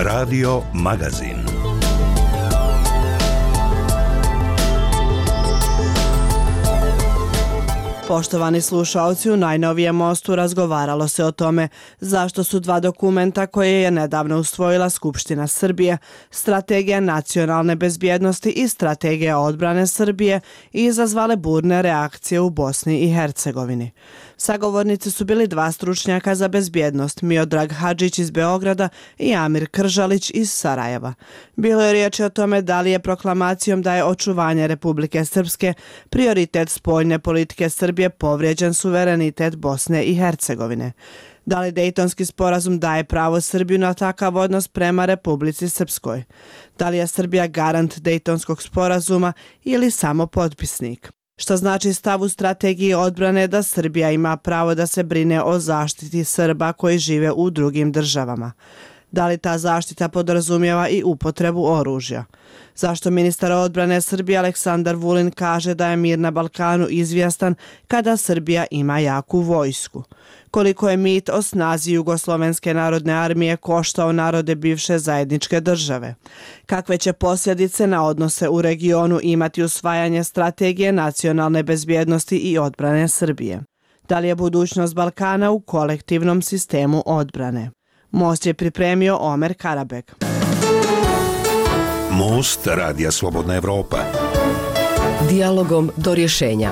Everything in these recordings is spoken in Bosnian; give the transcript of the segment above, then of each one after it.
Radio Magazin. Poštovani slušaoci, u najnovijem Mostu razgovaralo se o tome zašto su dva dokumenta koje je nedavno usvojila Skupština Srbije, Strategija nacionalne bezbjednosti i Strategija odbrane Srbije, izazvale burne reakcije u Bosni i Hercegovini. Sagovornici su bili dva stručnjaka za bezbjednost, Miodrag Hadžić iz Beograda i Amir Kržalić iz Sarajeva. Bilo je riječi o tome da li je proklamacijom da je očuvanje Republike Srpske prioritet spoljne politike Srbije povrijeđen suverenitet Bosne i Hercegovine. Da li Dejtonski sporazum daje pravo Srbiju na takav odnos prema Republici Srpskoj? Da li je Srbija garant Dejtonskog sporazuma ili samo potpisnik? Što znači stav u strategiji odbrane da Srbija ima pravo da se brine o zaštiti Srba koji žive u drugim državama? Da li ta zaštita podrazumijeva i upotrebu oružja? Zašto ministar odbrane Srbije Aleksandar Vulin kaže da je mir na Balkanu izvjestan kada Srbija ima jaku vojsku? Koliko je mit o snazi Jugoslovenske narodne armije koštao narode bivše zajedničke države? Kakve će posljedice na odnose u regionu imati usvajanje strategije nacionalne bezbjednosti i odbrane Srbije? Da li je budućnost Balkana u kolektivnom sistemu odbrane? Most je pripremio Omer Karabek. Most Radija Slobodna Evropa. Dijalogom do rješenja.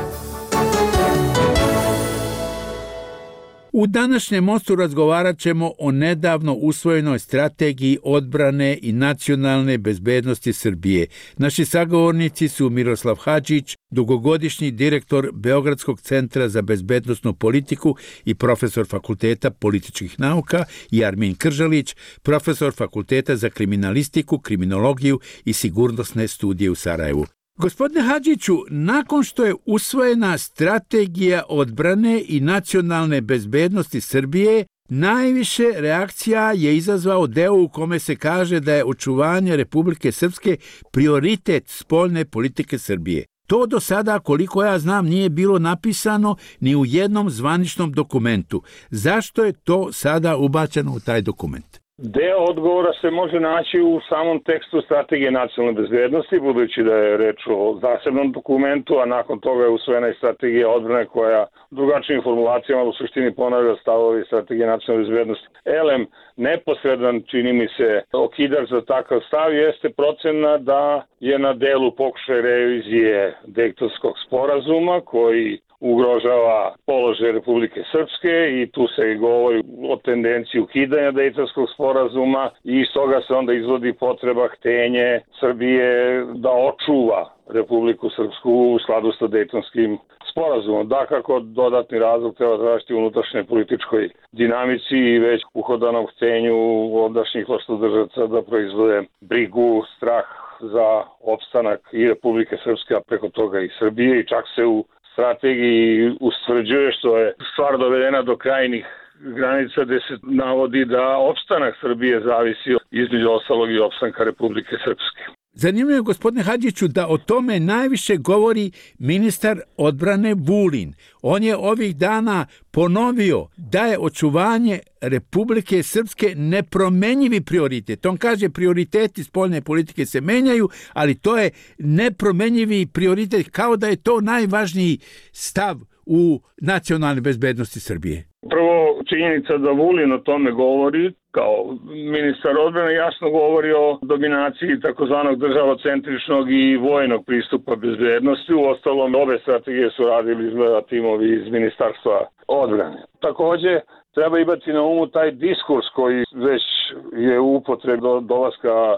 U današnjem Mostu razgovarat ćemo o nedavno usvojenoj strategiji odbrane i nacionalne bezbednosti Srbije. Naši sagovornici su Miroslav Hadžić, dugogodišnji direktor Beogradskog centra za bezbednosnu politiku i profesor Fakulteta političkih nauka, i Armin Kržalić, profesor Fakulteta za kriminalistiku, kriminologiju i sigurnosne studije u Sarajevu. Gospodine Hadžiću, nakon što je usvojena strategija odbrane i nacionalne bezbednosti Srbije, najviše reakcija je izazvao deo u kome se kaže da je očuvanje Republike Srpske prioritet spoljne politike Srbije. To do sada, koliko ja znam, nije bilo napisano ni u jednom zvaničnom dokumentu. Zašto je to sada ubačeno u taj dokument? Deo odgovora se može naći u samom tekstu Strategije nacionalne bezbjednosti, budući da je reč o zasebnom dokumentu, a nakon toga je usvojena i Strategija odbrane koja drugačijim formulacijama u suštini ponavlja stavovi Strategije nacionalne bezbjednosti. Elem, neposredan, čini mi se, okidač za takav stav jeste procena da je na delu pokušaj revizije Dejtonskog sporazuma koji ugrožava položaj Republike Srpske i tu se govori o tendenciji ukidanja Dejtonskog sporazuma i iz toga se onda izvodi potreba, htenje Srbije da očuva Republiku Srpsku u skladu sa Dejtonskim sporazumom. Dakako, dodatni razlog treba tražiti u unutrašnjoj političkoj dinamici i već uhodanom htenju ondašnjih vlastodržaca da proizvode brigu, strah za opstanak i Republike Srpske, a preko toga i Srbije, i čak se u strategiji ustvrđuje, što je stvar dovedena do krajnjih granica, gde se navodi da opstanak Srbije zavisi između ostalog i opstanka Republike Srpske. Zanimljivo je, gospodine Hadžiću, da o tome najviše govori ministar odbrane Vulin. On je ovih dana ponovio da je očuvanje Republike Srpske nepromenjivi prioritet. On kaže prioriteti spoljne politike se menjaju, ali to je nepromenjivi prioritet, kao da je to najvažniji stav u nacionalnoj bezbednosti Srbije. Prvo, činjenica da Vulin o tome govori, kao ministar odbrane, jasno govori o dominaciji takozvanog državocentričnog i vojnog pristupa bezbednosti. U ostalom, obe strategije su radili izgleda timovi iz Ministarstva odbrane. Takođe, treba imati na umu taj diskurs koji već je u upotrebi do dolaska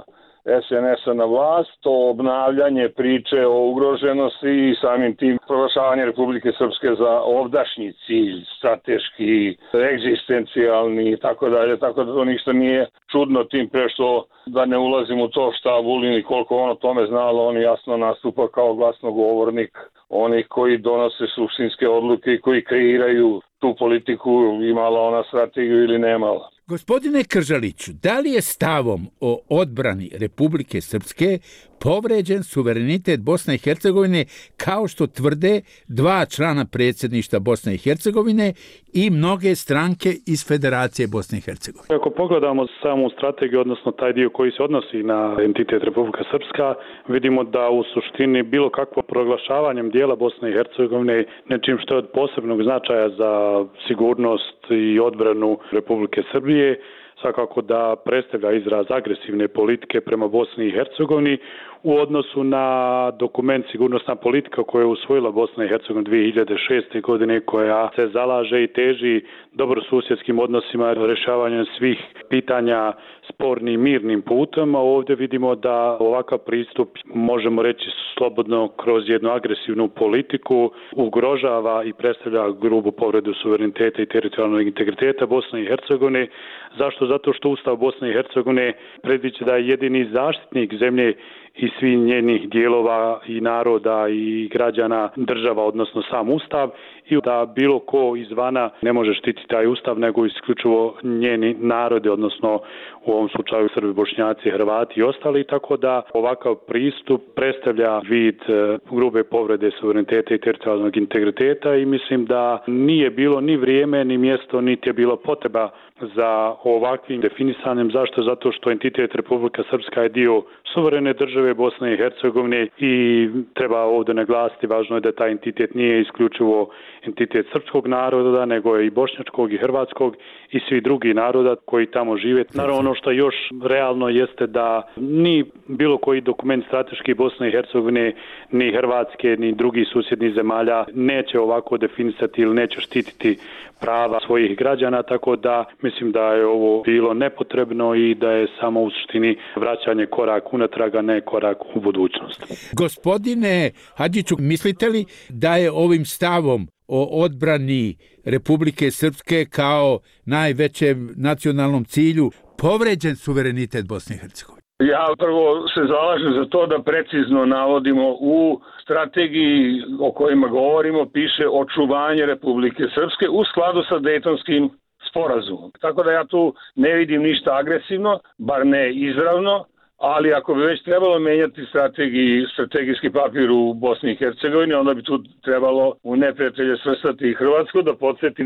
SNS-a na vlast, to obnavljanje priče o ugroženosti i samim tim proglašavanje Republike Srpske za ovdašnji cilj, strateški, egzistencijalni i tako dalje, tako da to ništa nije čudno, tim pre što da ne ulazim u to šta Vulin i koliko on o tome znalo, on jasno nastupa kao glasnogovornik onih koji donose suštinske odluke i koji kreiraju tu politiku, imala ona strategiju ili nemala. Gospodine Kržaliću, da li je stavom o odbrani Republike Srpske povređen suverenitet Bosne i Hercegovine, kao što tvrde 2 člana predsjedništva Bosne i Hercegovine i mnoge stranke iz Federacije Bosne i Hercegovine. Ako pogledamo samu strategiju, odnosno taj dio koji se odnosi na entitet Republika Srpska, vidimo da u suštini bilo kakvo proglašavanjem dijela Bosne i Hercegovine nečim što je od posebnog značaja za sigurnost i odbranu Republike Srbije, svakako da predstavlja izraz agresivne politike prema Bosni i Hercegovini u odnosu na dokument sigurnosna politika koju je usvojila Bosna i Hercegovina 2006. godine, koja se zalaže i teži dobrosusjedskim odnosima, rješavanjem svih pitanja spornim mirnim putem, a ovdje vidimo da ovakav pristup, možemo reći slobodno, kroz jednu agresivnu politiku ugrožava i predstavlja grubu povredu suvereniteta i teritorijalnog integriteta Bosne i Hercegovine. Zašto? Zato što Ustav Bosne i Hercegovine predviđa da je jedini zaštitnik zemlje i svih njenih dijelova i naroda i građana država, odnosno sam Ustav, i da bilo ko izvana ne može štititi taj Ustav, nego isključivo njeni narode, odnosno u ovom slučaju Srbi, Bošnjaci, Hrvati i ostali, tako da ovakav pristup predstavlja vid grube povrede suvereniteta i teritorijalnog integriteta i mislim da nije bilo ni vrijeme, ni mjesto, niti je bilo potreba za ovakvim definisanjem. Zašto? Zato što entitet Republika Srpska je dio suverene države Bosne i Hercegovine i treba ovdje naglasiti, važno je da taj entitet nije isključivo entitet srpskog naroda, nego je i bošnjačkog i hrvatskog i svi drugi naroda koji tamo žive. Naravno, ono što još realno jeste da ni bilo koji dokument strateški Bosne i Hercegovine, ni Hrvatske, ni drugih susjednih zemalja neće ovako definisati ili neće štititi prava svojih građana, tako da mislim da je ovo bilo nepotrebno i da je samo u suštini vraćanje korak unatrag, a ne korak u budućnost. Gospodine Hadžiću, mislite li da je ovim stavom o odbrani Republike Srpske kao najvećem nacionalnom cilju povređen suverenitet Bosne i Hercegovine? Ja prvo se zalažem za to da precizno navodimo u strategiji o kojima govorimo, piše očuvanje Republike Srpske u skladu sa Dejtonskim sporazumom. Tako da ja tu ne vidim ništa agresivno, bar ne izravno, ali ako bi već trebalo menjati strategijski papir u Bosni i Hercegovini, onda bi tu trebalo u neprijatelje svrstati i Hrvatsku. Da podsjetim,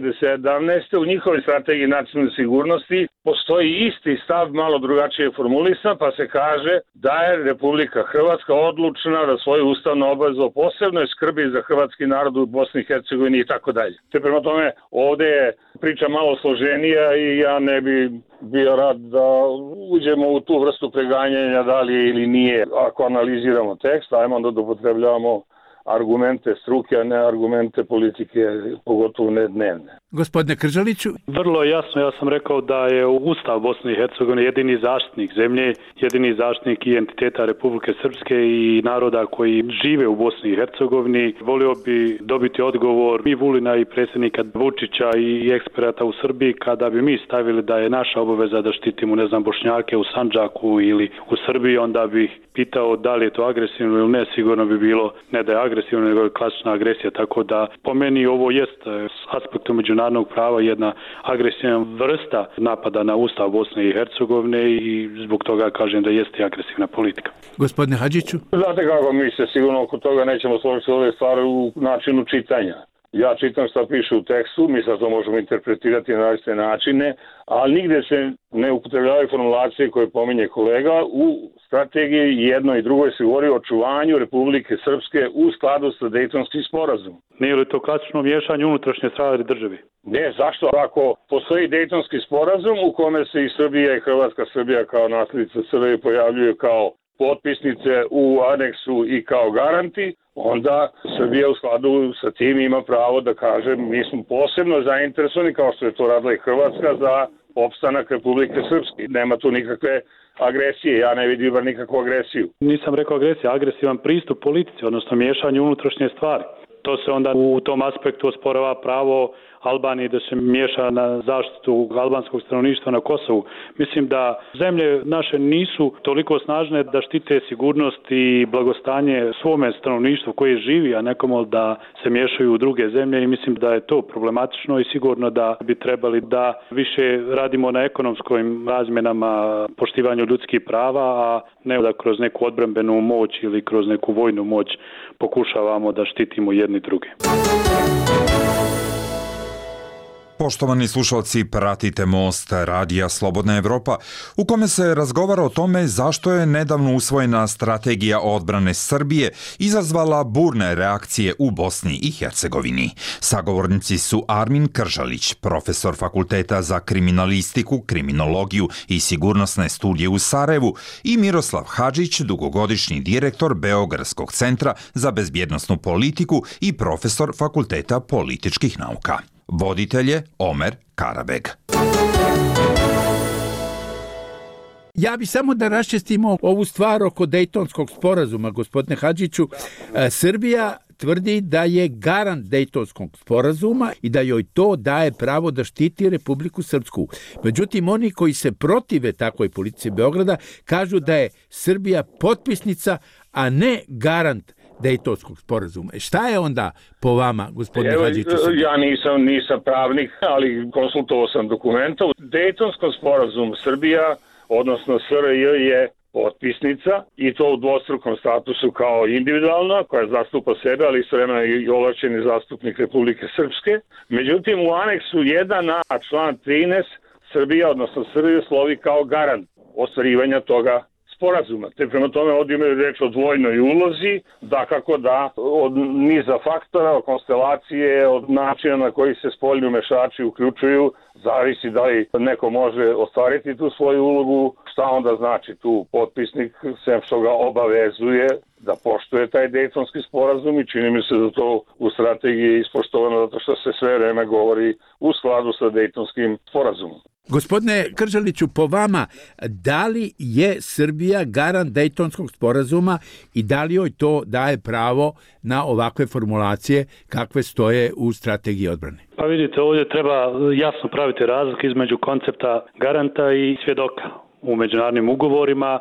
2017. u njihovoj strategiji nacionalne sigurnosti postoji isti stav, malo drugačije formulisan, pa se kaže da je Republika Hrvatska odlučna da svoju ustavnu obavezu o posebnoj skrbi za hrvatski narod u Bosni i Hercegovini i tako dalje. Te prema tome, ovdje je priča malo složenija i ja ne bi bio rad da uđemo u tu vrstu preganjanja da li je ili nije. Ako analiziramo tekst, ajmo onda da upotrebljavamo argumente struke, a ne argumente politike, pogotovo ne dnevne. Gospodine Kržaliću? Vrlo jasno, ja sam rekao da je Ustav Bosne i Hercegovine jedini zaštitnik zemlje, jedini zaštitnik i entiteta Republike Srpske i naroda koji žive u Bosni i Hercegovini. Volio bi dobiti odgovor i Vulina i predsjednika Vučića i eksperata u Srbiji kada bi mi stavili da je naša obaveza da štitimo, Bošnjake u Sandžaku ili u Srbiji, onda bih pitao da li je to agresivno ili ne. Sigurno bi bilo ne da je agresivno, nego je klasična agresija, tako da po meni ovo jest s aspektu međunarodnog prava jedna agresivna vrsta napada na Ustav Bosne i Hercegovine i zbog toga kažem da jeste agresivna politika. Gospodine Hadžiću? Znate kako, mi se sigurno oko toga nećemo složiti ove stvari u načinu čitanja. Ja čitam šta piše u tekstu, mi sad to možemo interpretirati na različite načine, ali nigdje se ne upotrebljavaju formulacije koje pominje kolega. U strategiji jednoj i drugoj se govori o očuvanju Republike Srpske u skladu sa Dejtonskim sporazumom. Nije li to klasično miješanje unutrašnje stvari državi? Ne, zašto? Ako postoji Dejtonski sporazum u kome se i Srbija i Hrvatska, Srbija kao nasljednica Srbije pojavljuju kao potpisnice u aneksu i kao garanti, onda Srbija u skladu sa tim ima pravo da kaže mi smo posebno zainteresovani, kao što je to radila i Hrvatska, za opstanak Republike Srpske. Nema tu nikakve agresije, ja ne vidim bar nikakvu agresiju. Nisam rekao agresija, agresivan pristup politici, odnosno miješanje unutrašnje stvari. To se onda u tom aspektu osporava pravo Albanije, da se miješa na zaštitu albanskog stanovništva na Kosovu. Mislim da zemlje naše nisu toliko snažne da štite sigurnost i blagostanje svome stanovništvu koje živi, a nekomu da se miješaju u druge zemlje, i mislim da je to problematično i sigurno da bi trebali da više radimo na ekonomskim razmjenama, poštivanju ljudskih prava, a ne da kroz neku odbrambenu moć ili kroz neku vojnu moć pokušavamo da štitimo jedni druge. Poštovani slušalci, pratite Most radija Slobodna Evropa, u kome se razgovara o tome zašto je nedavno usvojena strategija odbrane Srbije izazvala burne reakcije u Bosni i Hercegovini. Sagovornici su Armin Kržalić, profesor Fakulteta za kriminalistiku, kriminologiju i sigurnosne studije u Sarajevu, i Miroslav Hadžić, dugogodišnji direktor Beogradskog centra za bezbjednosnu politiku i profesor Fakulteta političkih nauka. Voditelj je Omer Karabeg. Ja bi samo da raščistimo ovu stvar oko Dejtonskog sporazuma, gospodine Hadžiću. Srbija tvrdi da je garant Dejtonskog sporazuma i da joj to daje pravo da štiti Republiku Srpsku. Međutim, oni koji se protive takvoj politici Beograda kažu da je Srbija potpisnica, a ne garant Dejtonskog sporazuma. Šta je onda po vama, gospodine Hadžiću? Ja nisam pravnik, ali konsultovao sam dokumenta. Dejtonskom sporazumu Srbija, odnosno SRJ, je potpisnica, i to u dvostrukom statusu kao individualna, koja zastupa sebe, ali istovremeno i ovlašćeni zastupnik Republike Srpske. Međutim, u aneksu 1 na član 13 Srbija, odnosno Srbija, slovi kao garant ostvarivanja toga sporazuma. Te prema tome ovdje imaju reč o dvojnoj ulozi, dakako da od niza faktora, od konstelacije, od načina na koji se spoljni umešači uključuju, zavisi da li neko može ostvariti tu svoju ulogu, šta onda znači tu potpisnik, sem što ga obavezuje da poštuje taj Dejtonski sporazum, i čini mi se da to u strategiji ispoštovano, zato što se sve vreme govori u skladu sa Dejtonskim sporazumom. Gospodine Kržaliću, po vama, da li je Srbija garant Dejtonskog sporazuma i da li joj to daje pravo na ovakve formulacije kakve stoje u strategiji odbrane? Pa vidite, ovdje treba jasno praviti razliku između koncepta garanta i svjedoka u međunarodnim ugovorima.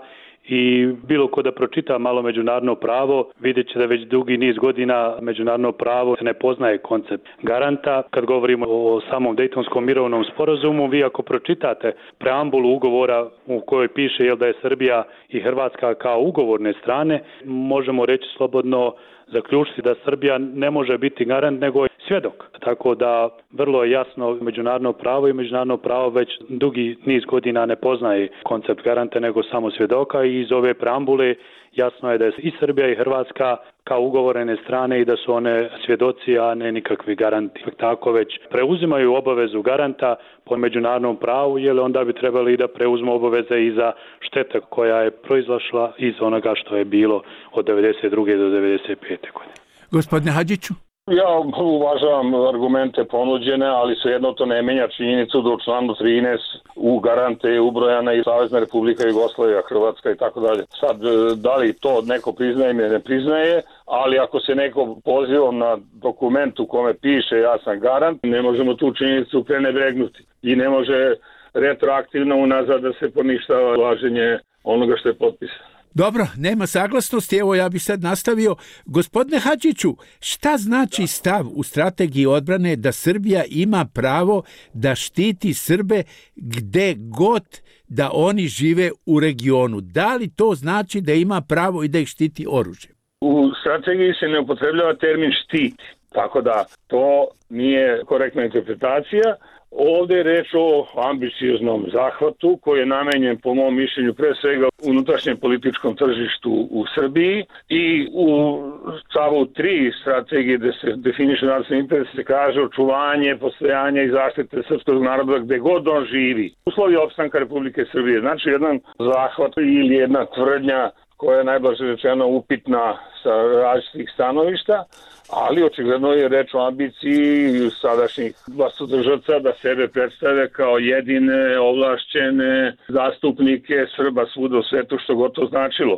I bilo ko da pročita malo međunarodno pravo, vidjet će da već dugi niz godina međunarodno pravo se ne poznaje koncept garanta. Kad govorimo o samom Dejtonskom mirovnom sporazumu, vi ako pročitate preambulu ugovora u kojoj piše da je Srbija i Hrvatska kao ugovorne strane, možemo reći slobodno zaključiti da Srbija ne može biti garant nego je svjedok. Tako da vrlo je jasno međunarodno pravo, i međunarodno pravo već dugi niz godina ne poznaje koncept garanta nego samo svjedoka, i iz ove preambule jasno je da je i Srbija i Hrvatska kao ugovorene strane i da su one svjedoci, a ne nikakvi garanti. Tako već preuzimaju obavezu garanta po međunarodnom pravu, jer onda bi trebali da preuzmu obaveze i za štete koja je proizašla iz onoga što je bilo od 92. do 95. godine. Gospodine Hadžiću? Ja uvažavam argumente ponuđene, ali svejedno to ne menja činjenicu da u članu 13 u garante je ubrojana i Savezna Republika Jugoslavija, Hrvatska i tako dalje. Sad, da li to neko priznaje ili ne priznaje, ali ako se neko poziva na dokument u kome piše ja sam garant, ne možemo tu činjenicu prenebregnuti i ne može retroaktivno unazad da se poništava važenje onoga što je potpisano. Dobro, nema saglasnosti, evo ja bih sad nastavio. Gospodine Hadžiću, šta znači stav u strategiji odbrane da Srbija ima pravo da štiti Srbe gde god da oni žive u regionu? Da li to znači da ima pravo i da ih štiti oružjem? U strategiji se ne upotrebljava termin štiti, tako da to nije korektna interpretacija. Ovdje je reč o ambicioznom zahvatu koji je namenjen, po mom mišljenju, pre svega unutrašnjem političkom tržištu u Srbiji, i u stavu 3 strategije gde se definiše nacionalni interes se kaže očuvanje, postojanje i zaštite srpskog naroda gde god on živi. Uslovi opstanka Republike Srbije, znači jedan zahvat ili jedna tvrdnja koja je najblaže rečeno upitna sa različitih stanovišta, ali očigledno je reč o ambiciji sadašnjih vlastodržaca da sebe predstave kao jedine ovlašćene zastupnike Srba svuda u svetu, što god to značilo.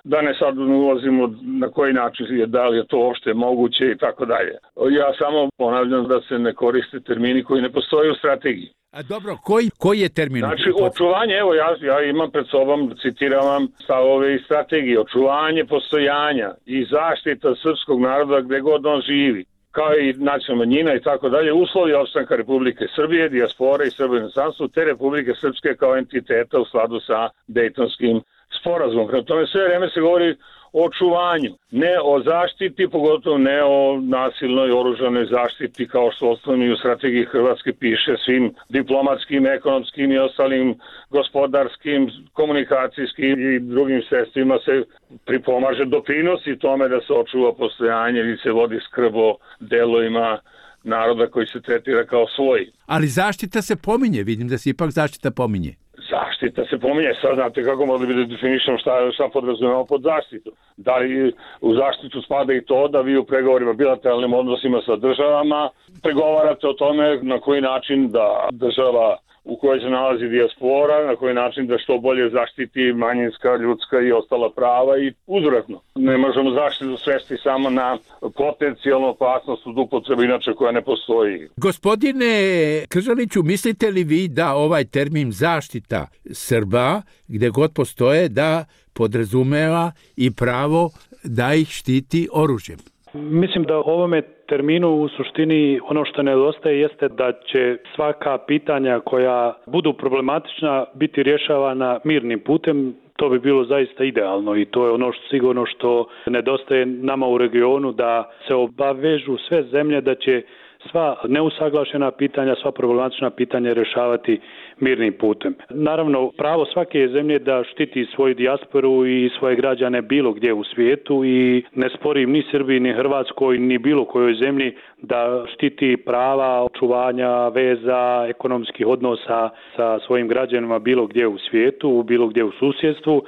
da ne sad ulazimo na koji način je, da li je to uopšte moguće i tako dalje. Ja samo ponavljam da se ne koriste termini koji ne postoje u strategiji. A dobro, koji je termin? Znači, očuvanje, evo ja imam pred sobom, citiram vam stavove iz strategije, očuvanje postojanja i zaštita srpskog naroda gde god on živi, kao i nacionalna manjina i tako dalje, uslovi opstanka Republike Srbije, dijaspore i Srba u inostranstvu, te Republike Srpske kao entiteta u skladu sa Dejtonskim sporazumom. Prema tome sve vreme se govori o očuvanju, ne o zaštiti, pogotovo ne o nasilnoj oružanoj zaštiti, kao što osnovno i u strategiji Hrvatske piše, svim diplomatskim, ekonomskim i ostalim gospodarskim, komunikacijskim i drugim sredstvima se pripomaže doprinosi tome da se očuva postojanje ili se vodi skrb o delovima naroda koji se tretira kao svoji. Ali zaštita se pominje, vidim da se ipak zaštita pominje. Zaštita se pominje, sad znate kako mogli bi da definišem šta podrazumemo pod zaštitu. Da li u zaštitu spada i to da vi u pregovorima, bilateralnim odnosima sa državama pregovarate o tome na koji način da država u kojoj se nalazi dijaspora, na koji način da što bolje zaštiti manjinska, ljudska i ostala prava i uzvratno. Ne možemo zaštitu svesti samo na potencijalnu opasnost od upotrebe inače koja ne postoji. Gospodine Kržaliću, mislite li vi da ovaj termin zaštita Srba, gde god postoje, da podrazumeva i pravo da ih štiti oružjem? Mislim da ovome terminu u suštini ono što nedostaje jeste da će svaka pitanja koja budu problematična biti rješavana mirnim putem. To bi bilo zaista idealno i to je ono što sigurno što nedostaje nama u regionu, da se obavežu sve zemlje da će sva neusaglašena pitanja, sva problematična pitanja rješavati mirnim putem. Naravno, pravo svake zemlje da štiti svoju dijasporu i svoje građane bilo gdje u svijetu i ne sporim ni Srbiji, ni Hrvatskoj, ni bilo kojoj zemlji da štiti prava očuvanja veza, ekonomskih odnosa sa svojim građanima bilo gdje u svijetu, bilo gdje u susjedstvu,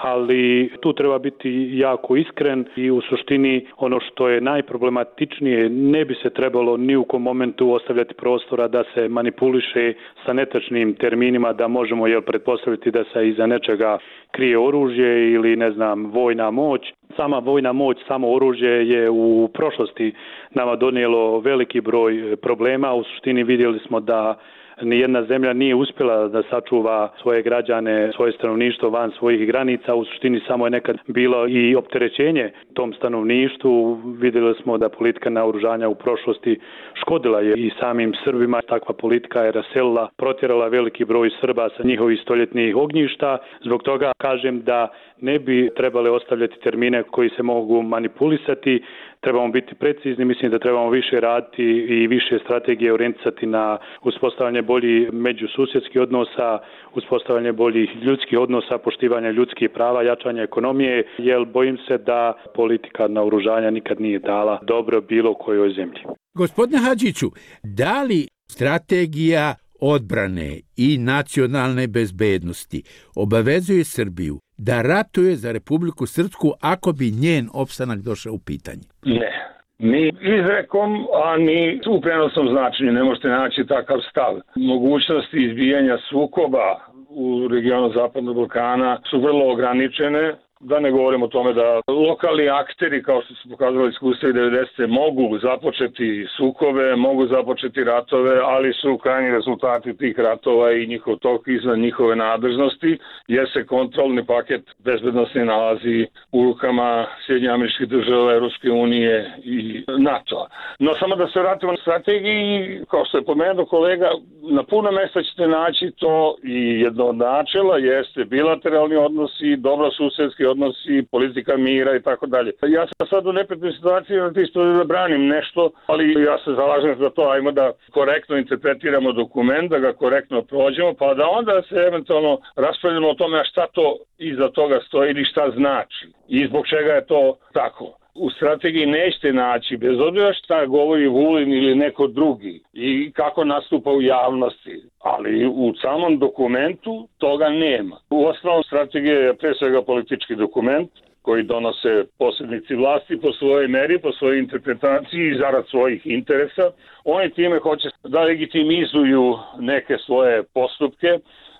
ali tu treba biti jako iskren i u suštini ono što je najproblematičnije, ne bi se trebalo ni u kom momentu ostavljati prostora da se manipuliše sa netačnim terminima, da možemo pretpostaviti da se iza nečega krije oružje ili vojna moć. Sama vojna moć, samo oružje je u prošlosti nama donijelo veliki broj problema. U suštini vidjeli smo da nijedna zemlja nije uspjela da sačuva svoje građane, svoje stanovništvo van svojih granica. U suštini samo je nekad bilo i opterećenje tom stanovništvu. Vidjeli smo da politika naoružanja u prošlosti škodila je i samim Srbima. Takva politika je raselila, protjerala veliki broj Srba sa njihovih stoljetnih ognjišta. Zbog toga kažem da ne bi trebali ostavljati termine koji se mogu manipulisati. Trebamo biti precizni, mislim da trebamo više raditi i više strategije orijentisati na uspostavljanje boljih međususjedskih odnosa, uspostavljanje boljih ljudskih odnosa, poštivanje ljudskih prava, jačanje ekonomije, jer bojim se da politika naoružanja nikad nije dala dobro bilo kojoj zemlji. Gospodine Hadžiću, da li strategija odbrane i nacionalne bezbednosti obavezuje Srbiju da ratuje za Republiku Srpsku ako bi njen opstanak došao u pitanje? Ne. Ni izrekom, a ni u prenosnom značenju ne možete naći takav stav. Mogućnosti izbijanja sukoba u regionu Zapadnog Balkana su vrlo ograničene. Da ne govorimo o tome da lokalni akteri, kao što su pokazali iskustva 90. mogu započeti sukobe, mogu započeti ratove, ali su krajnji rezultati tih ratova i njihov tok izvan njihove nadležnosti, jer se kontrolni paket bezbednosti nalazi u rukama Sjedinjenih Američkih Država, Europske unije i NATO-a. No samo da se vratimo na strategiji, kao što je pomenuo kolega, na puno mjesta ćete naći to i jedno od načela jeste bilateralni odnosi, dobrosusedski odnosi, politika mira i tako dalje. Ja sam sad u neprijatnoj situaciji da branim nešto, ali ja se zalažem za to, ajmo da korektno interpretiramo dokument, da ga korektno prođemo, pa da onda se eventualno raspravljamo o tome šta to iza toga stoji ili šta znači i zbog čega je to tako. U strategiji nećete naći, bez obzira šta govori Vulin ili neko drugi i kako nastupa u javnosti, ali u samom dokumentu toga nema. U osnovu strategije je pre svega politički dokument koji donose posrednici vlasti po svojoj meri, po svojoj interpretaciji i zarad svojih interesa. Oni time hoće da legitimizuju neke svoje postupke,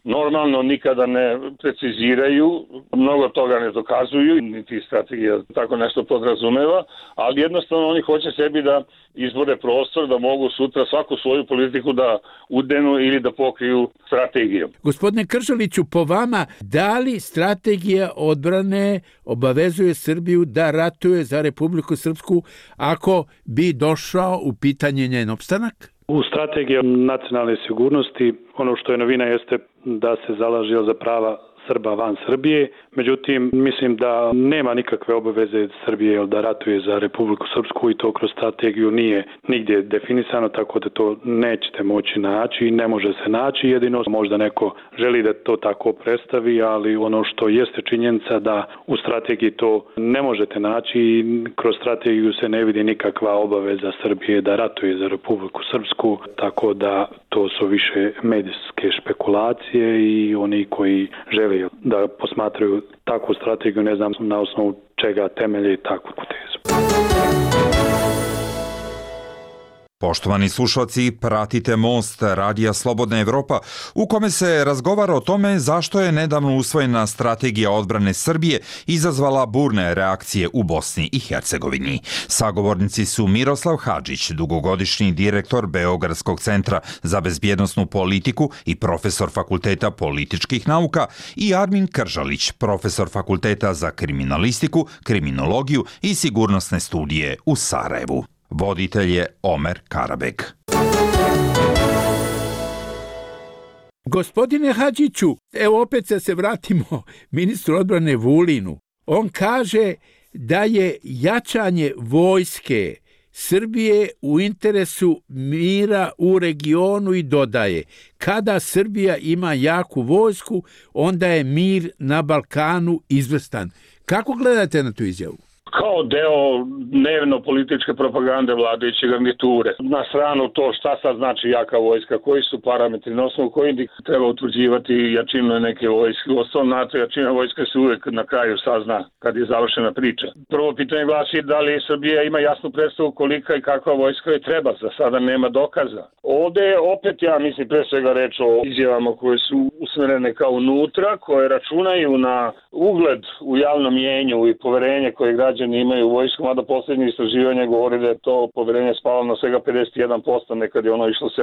normalno nikada ne preciziraju, mnogo toga ne dokazuju, niti strategija tako nešto podrazumeva, ali jednostavno oni hoće sebi da izbore prostor da mogu sutra svaku svoju politiku da udenu ili da pokriju strategijom. Gospodine Kržaliću, po vama, da li strategija odbrane obavezuje Srbiju da ratuje za Republiku Srpsku ako bi došao u pitanje njen opstanak? U strategiji nacionalne sigurnosti ono što je novina jeste da se zalaže za prava Srba van Srbije. Međutim, mislim da nema nikakve obaveze Srbije da ratuje za Republiku Srpsku i to kroz strategiju nije nigdje definisano, tako da to nećete moći naći i ne može se naći. Jedino možda neko želi da to tako predstavi, ali ono što jeste činjenica da u strategiji to ne možete naći i kroz strategiju se ne vidi nikakva obaveza Srbije da ratuje za Republiku Srpsku, tako da to su više medijske špekulacije i oni koji žele da posmatraju takvu strategiju, ne znam na osnovu čega temelje takvu tezu. Poštovani slušalci, pratite Most Radija Slobodna Evropa u kome se razgovara o tome zašto je nedavno usvojena strategija odbrane Srbije izazvala burne reakcije u Bosni i Hercegovini. Sagovornici su Miroslav Hadžić, dugogodišnji direktor Beogradskog centra za bezbjednosnu politiku i profesor Fakulteta političkih nauka, i Armin Kržalić, profesor Fakulteta za kriminalistiku, kriminologiju i sigurnosne studije u Sarajevu. Voditelj je Omer Karabeg. Gospodine Hadžiću, evo opet se vratimo ministru odbrane Vulinu. On kaže da je jačanje vojske Srbije u interesu mira u regionu i dodaje: kada Srbija ima jaku vojsku, onda je mir na Balkanu izvrstan. Kako gledate na tu izjavu? Kao deo dnevno političke propagande vladajuće garniture. Na stranu to šta sad znači jaka vojska, koji su parametri, na osnovu koji treba utvrđivati jačinu neke vojske. Uostalom, znate, jačina vojske se uvek na kraju sazna kad je završena priča. Prvo pitanje glasi da li Srbija ima jasnu predstavu kolika i kakva vojska je treba. Za sada nema dokaza. Ovde je opet, ja mislim, pre svega reč o izjavama koje su usmerene kao unutra, koje računaju na ugled u javnom mjenju i poverenje koje građani imaju u vojsku, mada posljednje istraživanje govori da je to poverenje spalo na svega 51%, nekad je ono išlo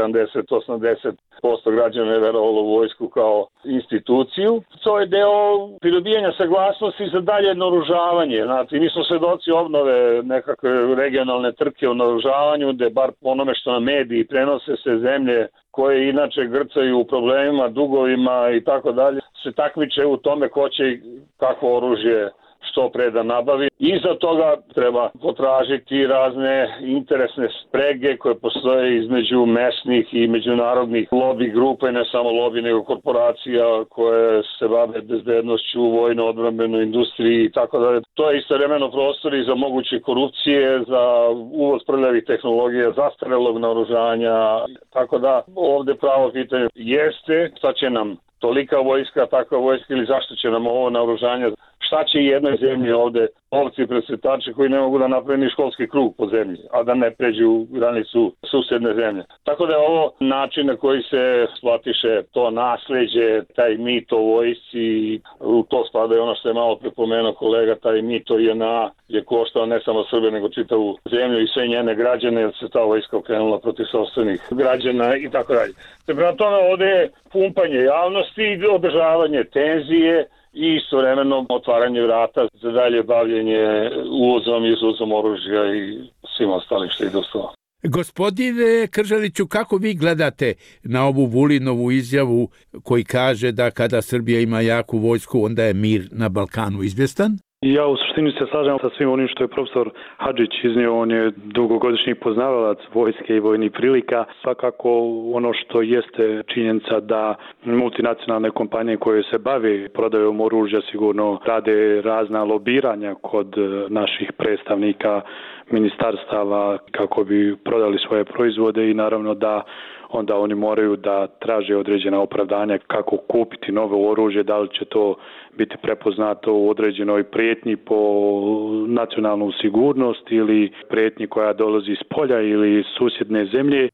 70-80% građana je verovalo u vojsku kao instituciju. To je deo pridobijanja saglasnosti za dalje naoružavanje. Znate, mi smo svedoci obnove nekakve regionalne trke o naoružavanju, gde bar po onome što na mediji prenose se zemlje koje inače grcaju u problemima, dugovima i tako dalje, se takmiče u tome ko će kakvo oružje što pre da nabavi. Iza toga treba potražiti razne interesne sprege koje postoje između mesnih i međunarodnih lobby grupa, i ne samo lobby nego korporacija koje se bave bezbednošću, vojno-odbrambenu industriji i tako dalje. To je istovremeno prostor i za moguće korupcije, za uvoz prljavih tehnologija, zastarelog naoružanja. Tako da ovde pravo pitanje jeste šta će nam tolika vojska, takva vojska, ili zašto će nam ovo naoružanje, šta će jednoj zemlji ovde ovci presretači koji ne mogu da naprave ni školski krug po zemlji, a da ne pređu u granicu susedne zemlje. Tako da je ovo način na koji se shvatiše to nasleđe, taj mit o vojsci, u to spada i ono što je malo prepomenuo kolega, taj mit o JNA je koštao ne samo Srbe nego čitavu zemlju i sve njene građane, jer se ta vojska okrenula protiv sopstvenih građana i tako dalje. Prema tome ovde je pumpanje javnosti i održavanje tenzije i istovremeno otvaranje vrata za dalje bavljenje uvozom i izvozom oružja i svim ostalim što ide uz to. Gospodine Kržaliću, kako vi gledate na ovu Vulinovu izjavu koji kaže da kada Srbija ima jaku vojsku, onda je mir na Balkanu izvjestan? Ja u suštini se slažem sa svim onim što je profesor Hadžić iznio. On je dugogodišnji poznavalac vojske i vojnih prilika. Svakako ono što jeste činjenica da multinacionalne kompanije koje se bave prodajom oružja sigurno rade razna lobiranja kod naših predstavnika ministarstava kako bi prodali svoje proizvode i naravno da onda oni moraju da traže određena opravdanja kako kupiti novo oružje, da li će to biti prepoznato u određenoj prijetnji po nacionalnu sigurnost ili prijetnji koja dolazi iz polja ili iz susjedne zemlje.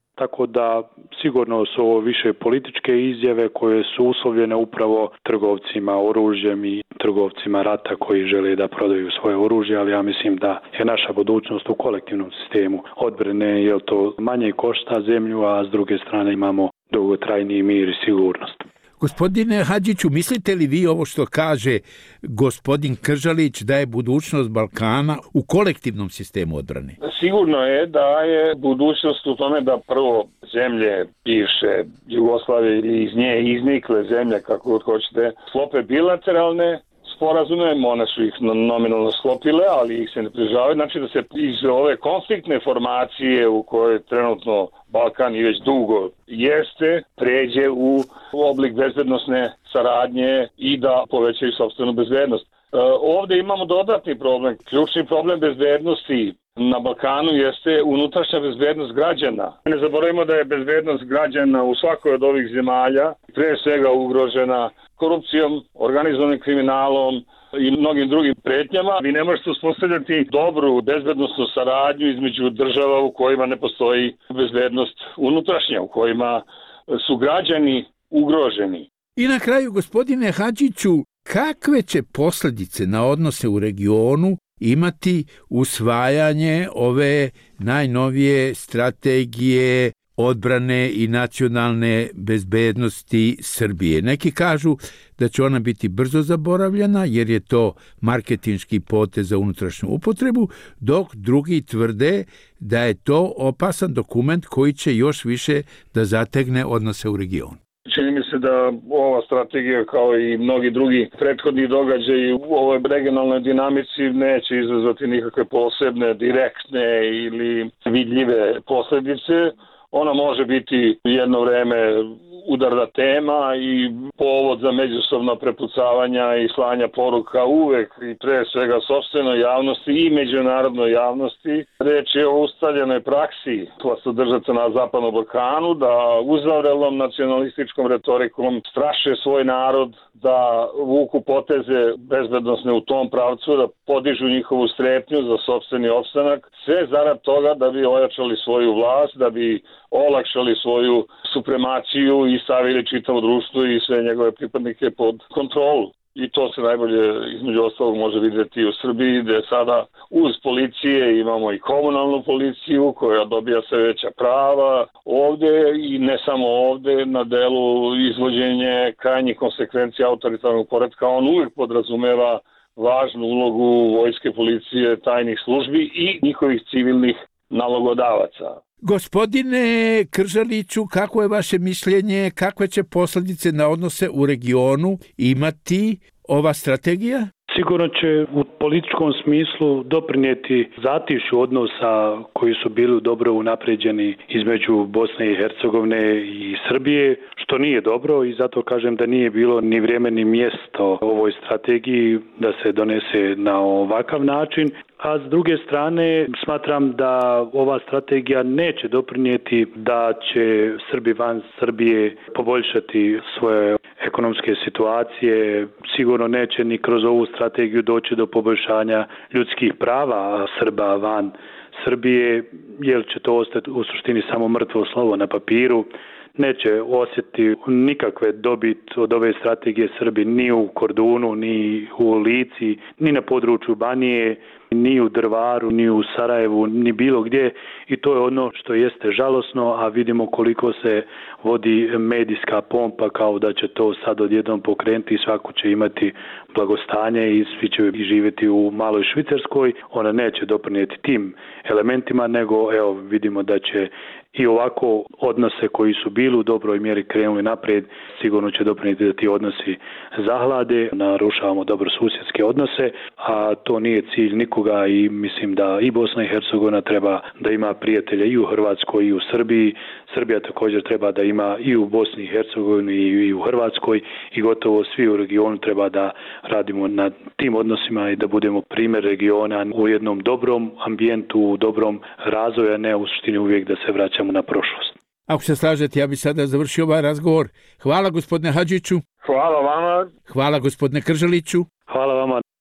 tako da sigurno su ovo više političke izjave koje su uslovljene upravo trgovcima oružjem i trgovcima rata koji žele da prodaju svoje oružje, ali ja mislim da je naša budućnost u kolektivnom sistemu odbrane, jer to manje košta zemlju, a s druge strane imamo dugotrajniji mir i sigurnost. Gospodine Hadžiću, mislite li vi ovo što kaže gospodin Kržalić da je budućnost Balkana u kolektivnom sistemu odbrane? Sigurno je da je budućnost u tome da prvo zemlje bivše Jugoslavije ili iz nje iznikle zemlje, kako god hoćete, sklope bilateralne sporazume, one su ih nominalno sklopile, ali ih se ne pridržavaju. Znači da se iz ove konfliktne formacije u kojoj trenutno Balkan i već dugo jeste, pređe u oblik bezbednosne saradnje i da povećaju sopstvenu bezbednost. Ovdje imamo dodatni problem. Ključni problem bezbednosti na Balkanu jeste unutrašnja bezbednost građana. Ne zaboravimo da je bezbednost građana u svakoj od ovih zemalja pre svega ugrožena korupcijom, organizovanim kriminalom i mnogim drugim pretnjama. Vi ne možete uspostavljati dobru bezbednosnu saradnju između država u kojima ne postoji bezbednost unutrašnja, u kojima su građani ugroženi. I na kraju, gospodine Hadžiću, kakve će posljedice na odnose u regionu imati usvajanje ove najnovije strategije odbrane i nacionalne bezbednosti Srbije? Neki kažu da će ona biti brzo zaboravljena jer je to marketinški potez za unutrašnju upotrebu, dok drugi tvrde da je to opasan dokument koji će još više da zategne odnose u regionu. Čini mi se da ova strategija kao i mnogi drugi prethodni događaji u ovoj regionalnoj dinamici neće izazvati nikakve posebne, direktne ili vidljive posljedice. Ona može biti jedno vreme udarna tema i povod za međusobna prepucavanja i slanja poruka uvek i pre svega sopstvenoj javnosti i međunarodnoj javnosti. Reč je o ustaljenoj praksi vlastodržaca na Zapadnom Balkanu da uzavrelom nacionalističkom retorikom straše svoj narod, da vuku poteze bezbednosne u tom pravcu, da podižu njihovu strepnju za sopstveni opstanak, sve zarad toga da bi ojačali svoju vlast, da bi olakšali svoju supremaciju i stavili čitavo društvo i sve njegove pripadnike pod kontrolu. I to se najbolje između ostalog može vidjeti u Srbiji, gdje sada uz policije imamo i komunalnu policiju koja dobija sve veća prava. Ovdje i ne samo ovdje na delu izvođenje krajnjih konsekvencija autoritarnog poretka, on uvijek podrazumeva važnu ulogu vojske, policije, tajnih službi i njihovih civilnih nalogodavaca. Gospodine Kržaliću, kako je vaše mišljenje, kakve će posljedice na odnose u regionu imati ova strategija? Sigurno će u političkom smislu doprinijeti zatišju odnosa koji su bili dobro unapređeni između Bosne i Hercegovine i Srbije, što nije dobro i zato kažem da nije bilo ni vrijeme ni mjesto ovoj strategiji da se donese na ovakav način. A s druge strane smatram da ova strategija neće doprinijeti da će Srbi van Srbije poboljšati svoje ekonomske situacije. Sigurno neće ni kroz ovu strategiju doći do poboljšanja ljudskih prava Srba van Srbije, jer će to ostati u suštini samo mrtvo slovo na papiru. Neće osjetiti nikakve dobit od ove strategije Srbi ni u Kordunu, ni u Lici, ni na području Banije, ni u Drvaru, ni u Sarajevu, ni bilo gdje i to je ono što jeste žalosno, a vidimo koliko se vodi medijska pompa kao da će to sad odjednom pokrenuti i svako će imati blagostanje i svi će živjeti u maloj Švicarskoj. Ona neće doprinijeti tim elementima, nego evo vidimo da će i ovako odnose koji su bili u dobroj mjeri krenuli naprijed, sigurno će doprinijeti da ti odnosi zahlade, narušavamo dobrosusjedske odnose, a to nije cilj nikoga i mislim da i Bosna i Hercegovina treba da ima prijatelje i u Hrvatskoj i u Srbiji. Srbija također treba da ima i u Bosni i Hercegovini i u Hrvatskoj i gotovo svi u regionu treba da radimo na tim odnosima i da budemo primjer regiona u jednom dobrom ambijentu, u dobrom razvoju, a ne u suštini uvijek da se vraćamo na prošlost. Ako se slažete, ja bih sada završio ovaj razgovor. Hvala gospodine Hadžiću. Hvala vama. Hvala gospodine Kržaliću. Hvala vama.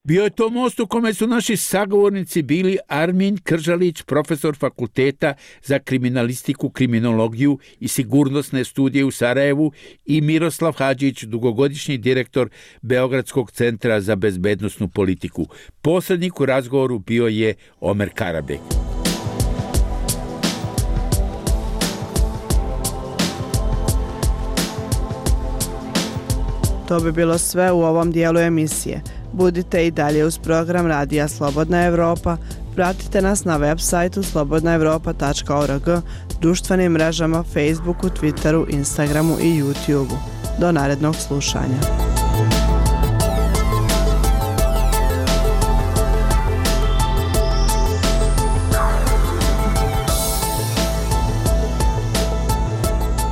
Bio je to most u kome su naši sagovornici bili Armin Kržalić, profesor Fakulteta za kriminalistiku, kriminologiju i sigurnosne studije u Sarajevu, i Miroslav Hadžić, dugogodišnji direktor Beogradskog centra za bezbednosnu politiku. Posrednik u razgovoru bio je Omer Karabek. To bi bilo sve u ovom dijelu emisije. Budite i dalje uz program Radija Slobodna Evropa. Pratite nas na web sajtu slobodnaevropa.org, društvenim mrežama Facebooku, Twitteru, Instagramu i YouTubeu. Do narednog slušanja.